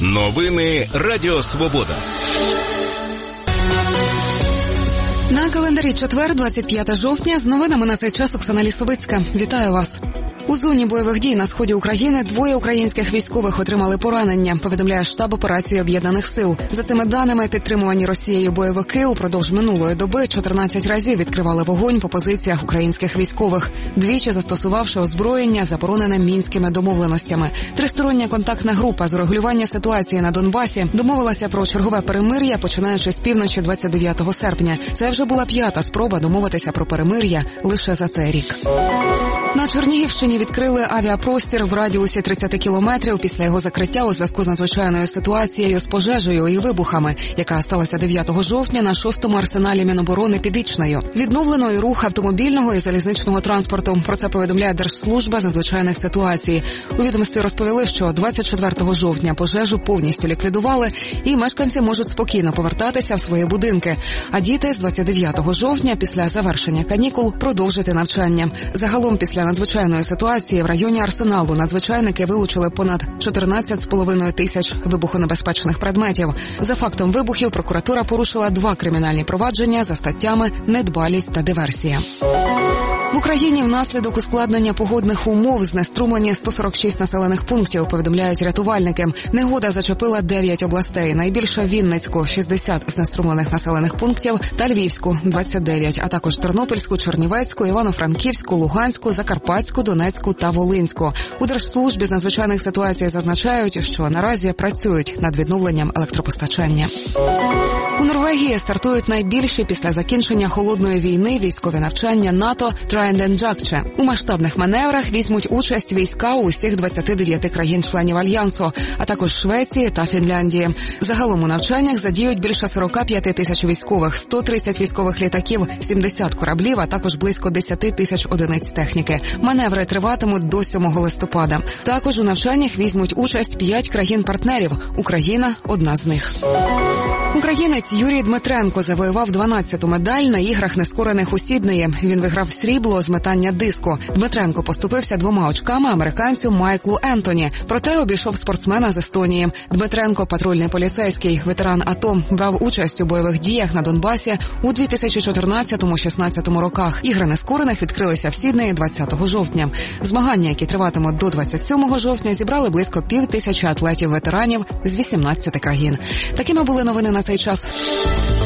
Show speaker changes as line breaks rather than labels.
Новини Радіо Свобода.
На календарі четвер, 25 жовтня, з новинами на цей час Оксана Лісовицька. Вітаю вас. У зоні бойових дій на сході України 2 українських військових отримали поранення, повідомляє штаб операції Об'єднаних сил. За цими даними, підтримувані Росією бойовики упродовж минулої доби 14 разів відкривали вогонь по позиціях українських військових, двічі застосувавши озброєння, заборонене мінськими домовленостями. Тристороння контактна група з урегулювання ситуації на Донбасі домовилася про чергове перемир'я, починаючи з півночі 29 серпня. Це вже була 5-та спроба домовитися про перемир'я лише за цей рік. На Чернігівщині відкрили авіапростір в радіусі 30 кілометрів після його закриття у зв'язку з надзвичайною ситуацією з пожежею і вибухами, яка сталася 9 жовтня на 6-му арсеналі Міноборони під Ічнею. Відновлено і рух автомобільного і залізничного транспорту. Про це повідомляє Держслужба з надзвичайних ситуацій. У відомстві розповіли, що 24 жовтня пожежу повністю ліквідували і мешканці можуть спокійно повертатися в свої будинки. А діти з 29 жовтня після завершення канікул продовжити навчання. Загалом після надзвичайної ситуації в районі Арсеналу надзвичайники вилучили понад 14,5 тисяч вибухонебезпечних предметів. За фактом вибухів прокуратура порушила 2 кримінальні провадження за статтями «Недбалість» та «Диверсія». В Україні внаслідок ускладнення погодних умов знеструмлені 146 населених пунктів, повідомляють рятувальники. Негода зачепила 9 областей. Найбільше Вінницьку – 60 знеструмлених населених пунктів та Львівську – 29, а також Тернопільську, Чернівецьку, Івано-Франківську, Луганську, Закарпатську, Донецьку та Волинську. У Держслужбі з надзвичайних ситуацій зазначають, що наразі працюють над відновленням електропостачання. У Норвегії стартують найбільші після закінчення холодної війни військові навчання НАТО Трайнденджакче. У масштабних маневрах візьмуть участь війська у усіх 29 країн-членів Альянсу, а також Швеції та Фінляндії. Загалом у навчаннях задіють більше 45 тисяч військових, 130 військових літаків, 70 кораблів, а також близько 10 тисяч одиниць техніки. Маневри триватимуть до 7 листопада. Також у навчаннях візьмуть участь 5 країн-партнерів. Україна – одна з них. Українець Юрій Дмитренко завоював 12-ту медаль на іграх нескорених у Сіднеї. Він виграв срібло з метання диску. Дмитренко поступився 2 очками американцю Майклу Ентоні. Проте обійшов спортсмена з Естонії. Дмитренко – патрульний поліцейський, ветеран АТО. Брав участь у бойових діях на Донбасі у 2014-16 роках. Ігри нескорених відкрилися в Сіднеї 20 жовтня. Змагання, які триватимуть до 27 жовтня, зібрали близько 5000 атлетів-ветеранів з 18 країн. Такими були новини на цей час.